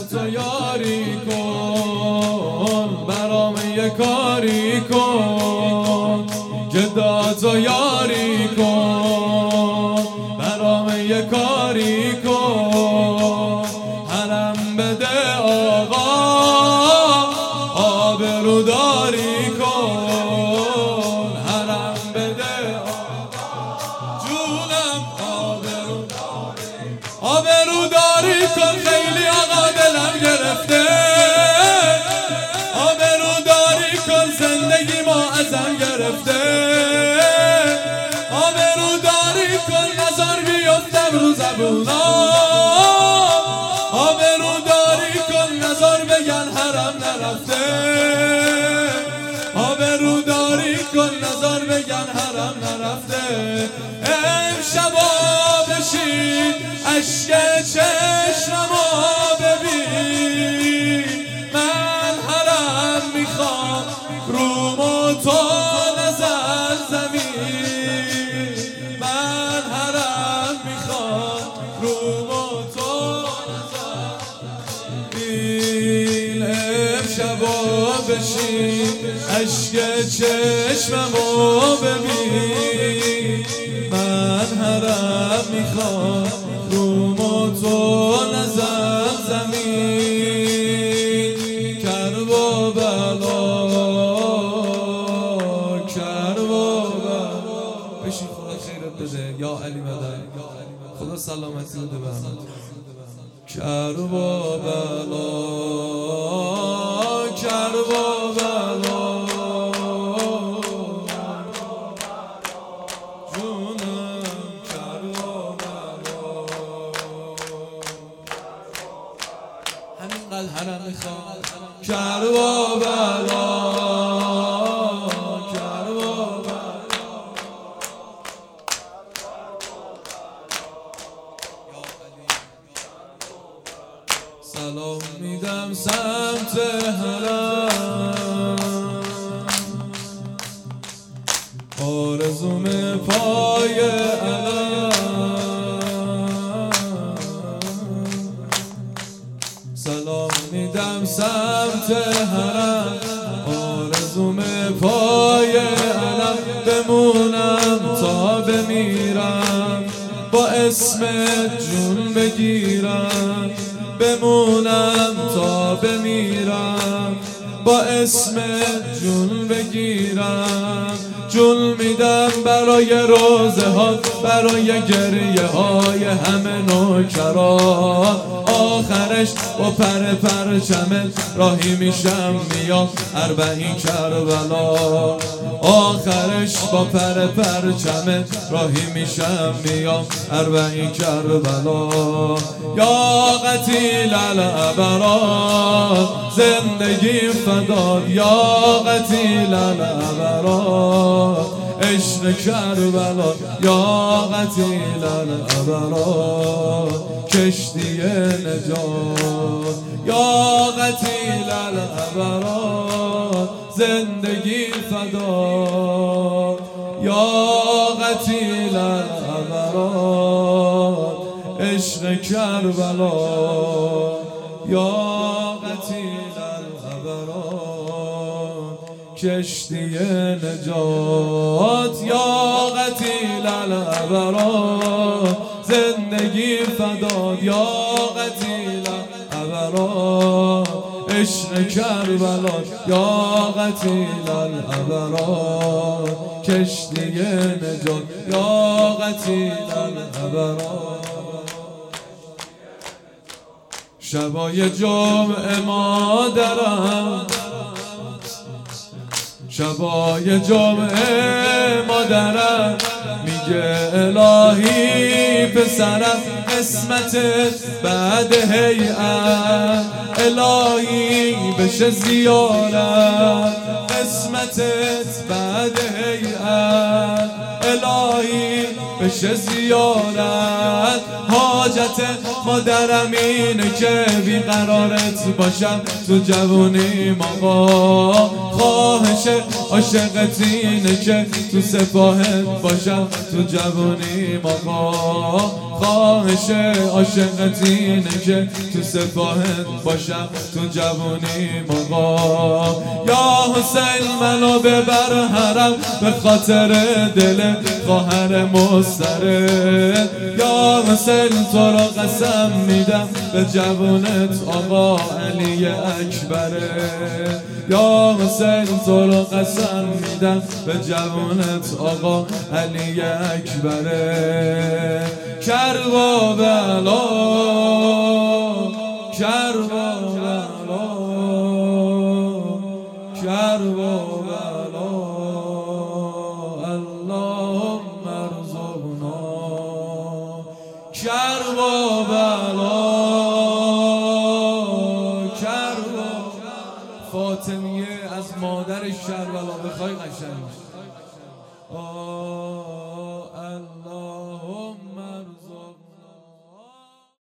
تو یاری کن، برام یه کاری کن. گدا تو یاری کن، برام یه کاری کن. حرم بده آقا، آبروداری کن. حرم بده آقا، جونم آبروداری کن. خیلی آقا دلم گرفته، آبروداری کن. زندگی ما ازم گرفته، آبروداری کن. نظر بیفتم رو زبونا، آبروداری کن. نظر بگن حرم نرفته، آبروداری کن. نظر بگن حرم نرفته. امشبا بشین اشک چشممو ببین، من حرم میخوام روم و تو نزن زمین. من حرم میخوام روم و تو نزن زمین. امشبا بشین اشک چشممو ببین، من حرم میخوام روم و تو نزن زمین. کرب و بلا، کرب و بلا. بشین خدا خیرت بده یا علی مدد، خدا سلامتی بده به همه. کرب و بلا، کرب و بلا. همینقدر حرم میخوام. کرب و بلا، کرب و بلا. سلام میدم سمت حرم، آرزوم پای علم. سلام میدم سمت حرم، آرزوم پای علم. بمونم تا بمیرم، با اسمت جون بگیرم. بمونم تا بمیرم، با اسمت جون بگیرم. جون میدم برای روزه ها، برای گریه های همه نوکران. آخرش با پرچمت راهی میشم میام اربعین کربلا. آخرش با پرچمت راهی میشم میام اربعین کربلا. یا قتیل الابرار زندگی فداد، یا قتیل الابرار عشق کربلا. یا قتیل الابرار کشتی نجات. یا قتیل الابرار زندگی فداد. یا قتیل الابرار عشق کربلا. یا قتیل الابرار کشتی نجات. یا قتیل الابرار زندگی فداد. یا قتیل الابرار عشق کربلا. یا قتیل الابرار کشتی نجات. یا قتیل الابرار. شبای جمعه مادرم، شبای جمعه مادرم میگه الهی پسرم قسمتت بعد هیئت. الهی بشه زیارت قسمتت بعد هیئت. الهی بشه زیارت. حاجت مادرم اینه که بیقرارت باشم تو جوونیم آقا. خواهش عاشقت اینه که تو سپاهت باشم تو جوونیم آقا. خواهش عاشقت اینه که تو سپاهت باشم تو جوونی مقام. یا حسین منو ببر حرم به خاطر دل خواهر مستره. یا حسین تو را قسم میدم به جوونت آقا علی اکبره. یا حسین تو را قسم میدم به جوونت آقا علی اکبره. کربلا کربلا کربلا اللهم ارزقنا کربلا کربلا. فاطمیه از مادر کربلا بخوای قشنگ